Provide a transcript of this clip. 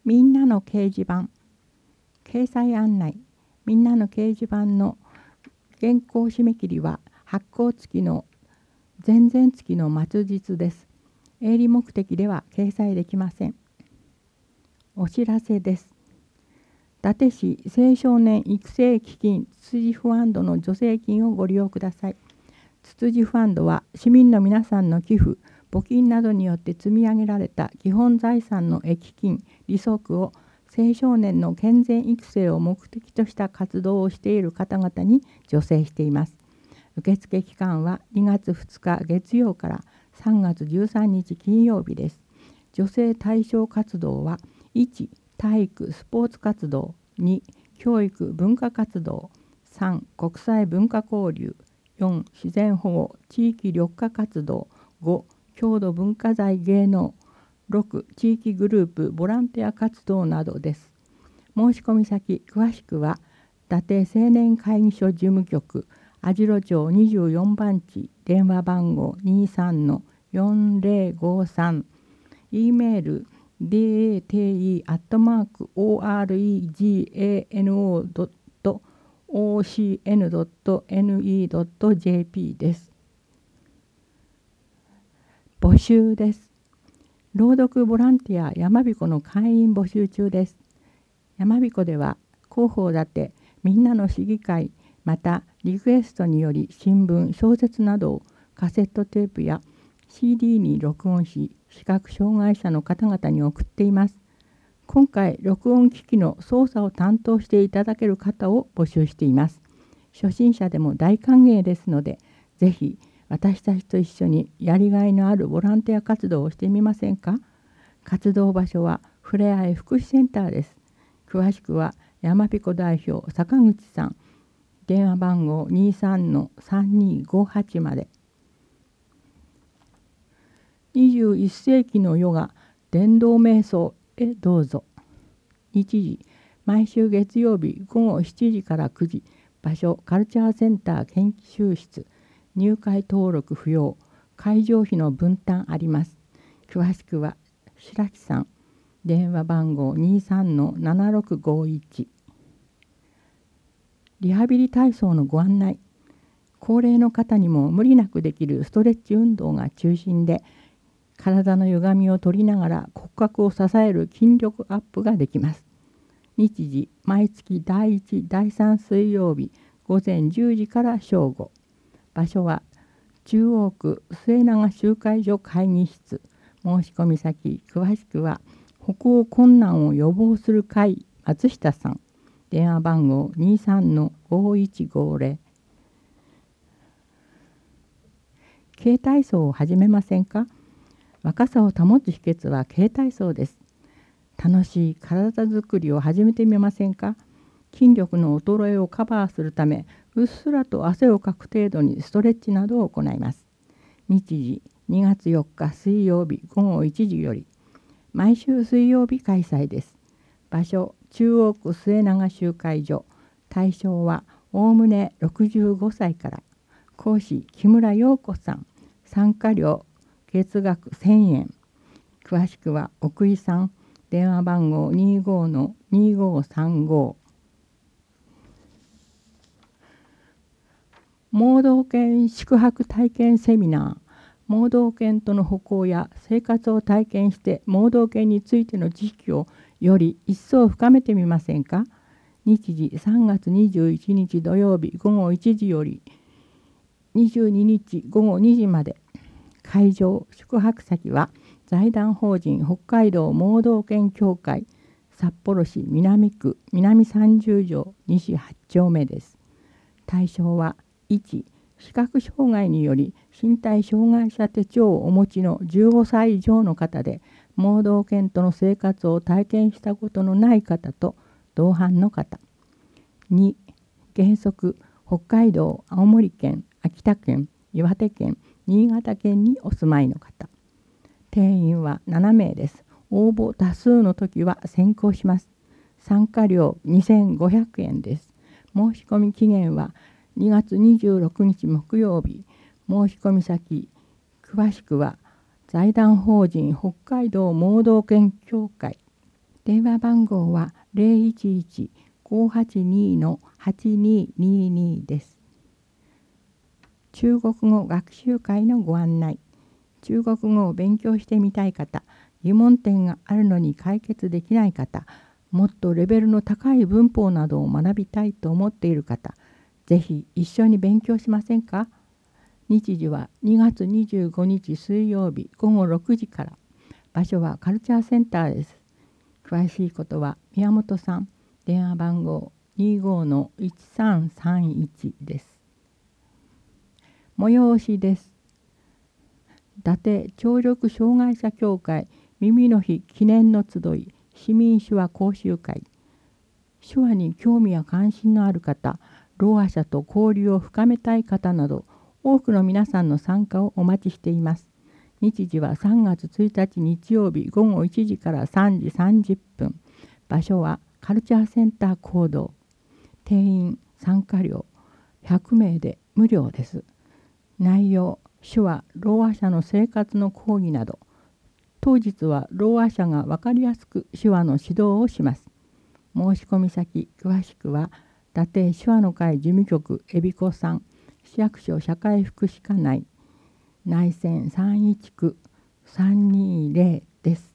みんなの掲示板、掲載案内、みんなの掲示板の原稿締め切りは発行月の前々月の末日です。営利目的では掲載できません。お知らせです。伊達市青少年育成基金つつじファンドの助成金をご利用ください。つつじファンドは市民の皆さんの寄付、募金などによって積み上げられた基本財産の益金、利息を青少年の健全育成を目的とした活動をしている方々に助成しています。受付期間は2月2日月曜から3月13日金曜日です。助成対象活動は1、体育・スポーツ活動、2、教育・文化活動、3、国際文化交流、4、自然保護・地域緑化活動、5、郷土文化財芸能、6、地域グループ・ボランティア活動などです。申し込み先、詳しくは、伊達青年会議所事務局、網代町24番地、電話番号 23-4053、E メール、date@oregano.ocn.ne.jp です。募集です。朗読ボランティアやまびこの会員募集中です。やまびこでは広報だてみんなの市議会、またリクエストにより新聞、小説などをカセットテープや CD に録音し、視覚障害者の方々に送っています。今回、録音機器の操作を担当していただける方を募集しています。初心者でも大歓迎ですので、ぜひ私たちと一緒にやりがいのあるボランティア活動をしてみませんか。活動場所はふれあい福祉センターです。詳しくはやまびこ代表坂口さん、電話番号 23-3258 まで。21世紀のヨガ伝道瞑想へどうぞ。日時、毎週月曜日午後7時から9時、場所カルチャーセンター研究室、入会登録不要、会場費の分担あります。詳しくは白木さん、電話番号 23-7651。リハビリ体操のご案内。高齢の方にも無理なくできるストレッチ運動が中心で、体の歪みを取りながら骨格を支える筋力アップができます。日時、毎月第1、第3水曜日午前10時から正午。場所は中央区末永集会所会議室。申し込み先、詳しくは歩行困難を予防する会松下さん。電話番号 23-5150。軽体操を始めませんか。若さを保つ秘訣は軽体操です。楽しい体づくりを始めてみませんか。筋力の衰えをカバーするため、うっすらと汗をかく程度にストレッチなどを行います。日時、2月4日水曜日午後1時より。毎週水曜日開催です。場所、中央区末永集会所。対象はおおむね65歳から。講師、木村陽子さん。参加料、月額1000円。詳しくは奥井さん。電話番号 25-2535。盲導犬宿泊体験セミナー。盲導犬との歩行や生活を体験して盲導犬についての知識をより一層深めてみませんか。日時3月21日土曜日午後1時より22日午後2時まで。会場、宿泊先は財団法人北海道盲導犬協会札幌市南区南30条西8丁目です。対象は1、視覚障害により身体障害者手帳をお持ちの15歳以上の方で、盲導犬との生活を体験したことのない方と同伴の方。2、原則北海道、青森県、秋田県、岩手県、新潟県にお住まいの方。定員は7名です。応募多数の時は先行します。参加料2500円です。申し込み期限は2月26日木曜日。申し込み先、詳しくは財団法人北海道盲導犬協会電話番号は011-582-8222です。中国語学習会のご案内。中国語を勉強してみたい方、疑問点があるのに解決できない方、もっとレベルの高い文法などを学びたいと思っている方、ぜひ一緒に勉強しませんか？日時は2月25日水曜日午後6時から。場所はカルチャーセンターです。詳しいことは宮本さん、電話番号25-1331です。催しです。伊達聴力障害者協会耳の日記念の集い市民手話講習会。手話に興味や関心のある方、ろうあ者と交流を深めたい方など、多くの皆さんの参加をお待ちしています。日時は3月1日日曜日午後1時から3時30分。場所はカルチャーセンター講堂。定員参加料100名で無料です。内容、手話、ろうあ者の生活の講義など。当日はろうあ者が分かりやすく手話の指導をします。申し込み先、詳しくは、伊達手話の会事務局恵比子さん、市役所社会福祉課内、内線319-320です。